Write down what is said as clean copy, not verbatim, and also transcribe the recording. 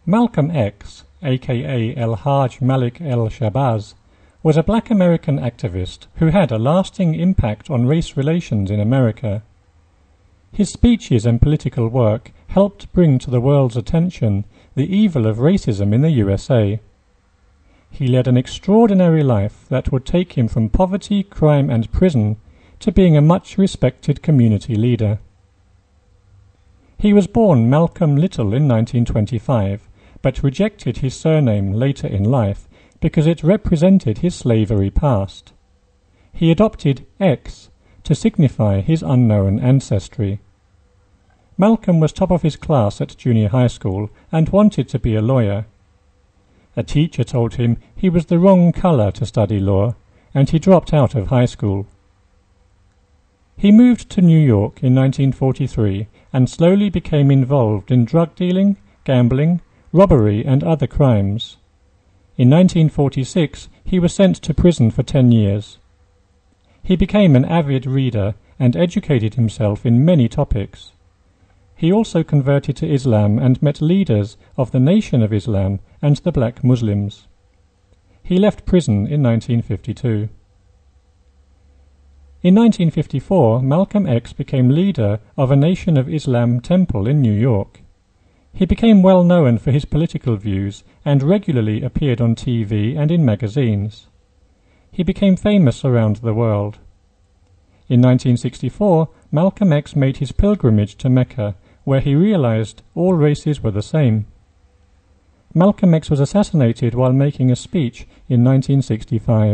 Malcolm X, aka El-Hajj Malik el-Shabazz, was a black American activist who had a lasting impact on race relations in America. His speeches and political work helped bring to the world's attention the evil of racism in the USA. He led an extraordinary life that would take him from poverty, crime and prison to being a much respected community leader. He was born Malcolm Little in 1925, but rejected his surname later in life because it represented his slavery past. He adopted X to signify his unknown ancestry. Malcolm was top of his class at junior high school and wanted to be a lawyer. A teacher told him he was the wrong color to study law, and he dropped out of high school. He moved to New York in 1943 and slowly became involved in drug dealing, gambling, robbery and other crimes. In 1946 he was sent to prison for 10 years. He became an avid reader and educated himself in many topics. He also converted to Islam and met leaders of the Nation of Islam and the black Muslims. He left prison in 1952. In 1954, Malcolm X became leader of a Nation of Islam temple in New York. He became well known for his political views and regularly appeared on TV and in magazines. He became famous around the world. In 1964, Malcolm X made his pilgrimage to Mecca, where he realized all races were the same. Malcolm X was assassinated while making a speech in 1965.